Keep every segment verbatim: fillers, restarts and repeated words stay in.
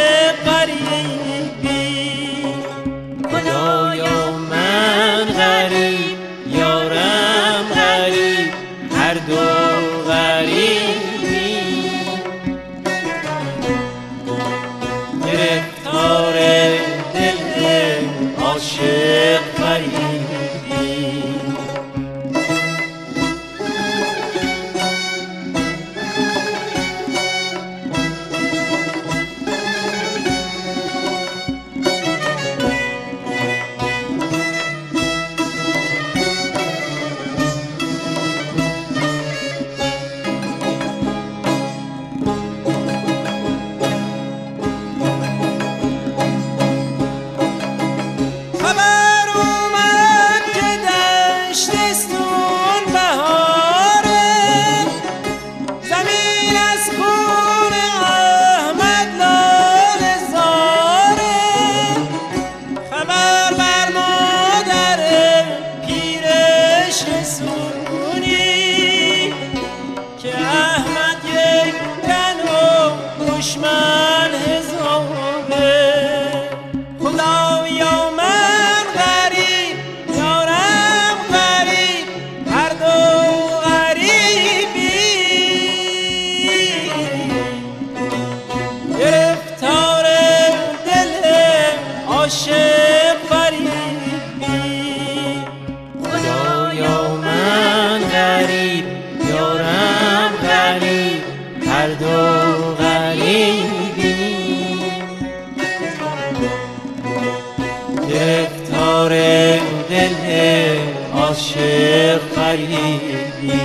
غریبی. خدایا من غریب یارم غریب هر دو غریبی. گرفتار دل عاشق غریبی. عاشق غریبی.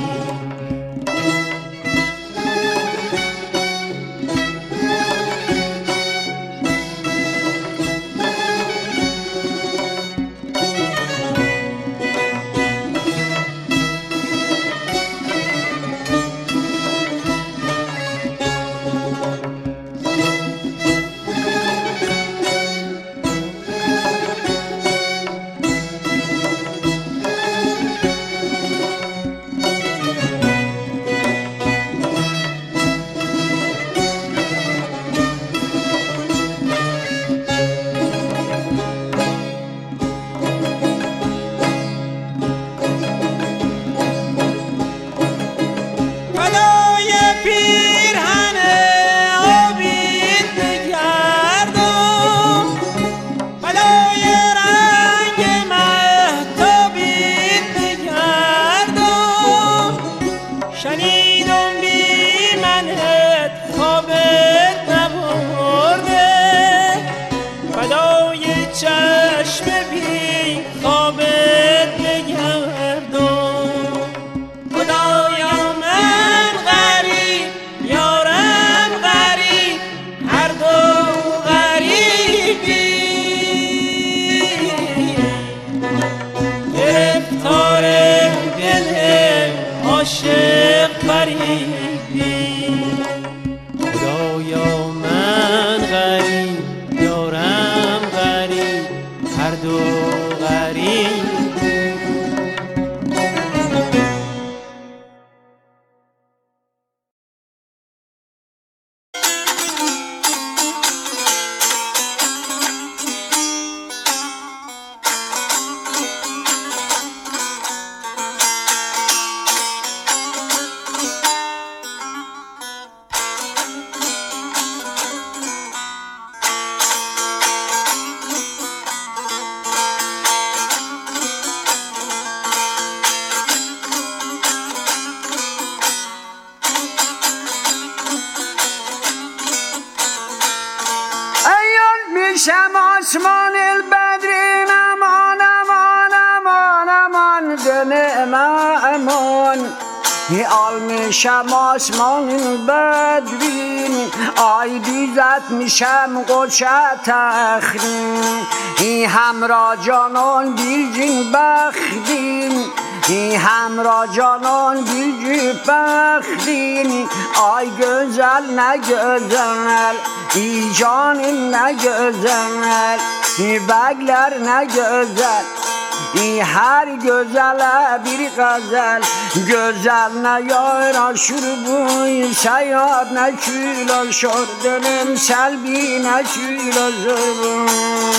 شم آسمان البدر امان امان امان امان دل امان آل میشم آسمان البدرین آی دیزت میشم قدش تخرین ای همراه جانان بیرجین بخدین ای همراه جانان بیرجین بخدین آی güzel ne güzel ای جان ne güzel ای بگler ne güzel ای هر güzele bir gazel Güzel ne yara şurbuy Seyahat ne kilo şordenim Selbi ne kilo zırbuy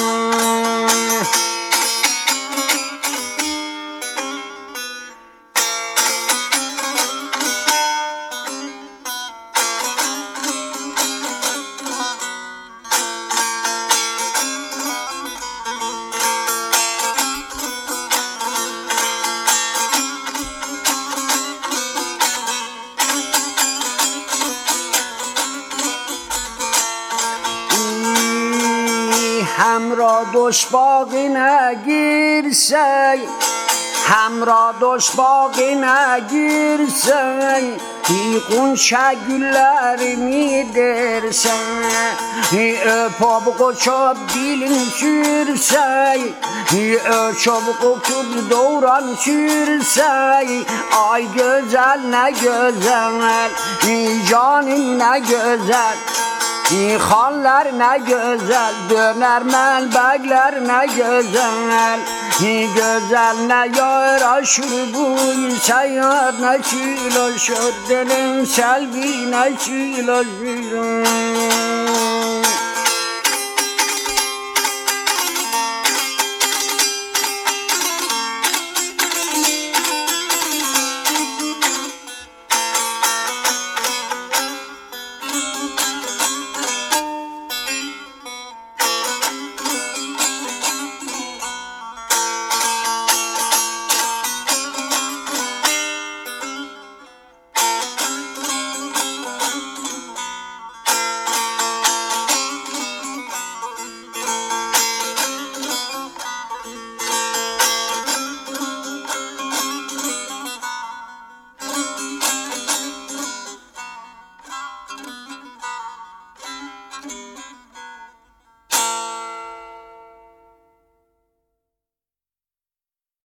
همرا دوش باقی نگیرسی همرا دوش باقی نگیرسی ای قونچه güllerimi dersen öpüp koçup dilin sürsey öpüp koçup doğran sürsey ay güzel ne güzel canım ne güzel Xanlar ne güzel, döner melbekler ne güzel Güzel ne yaraşır bu seyahat ne çilaşır Derin selvi ne çilaşır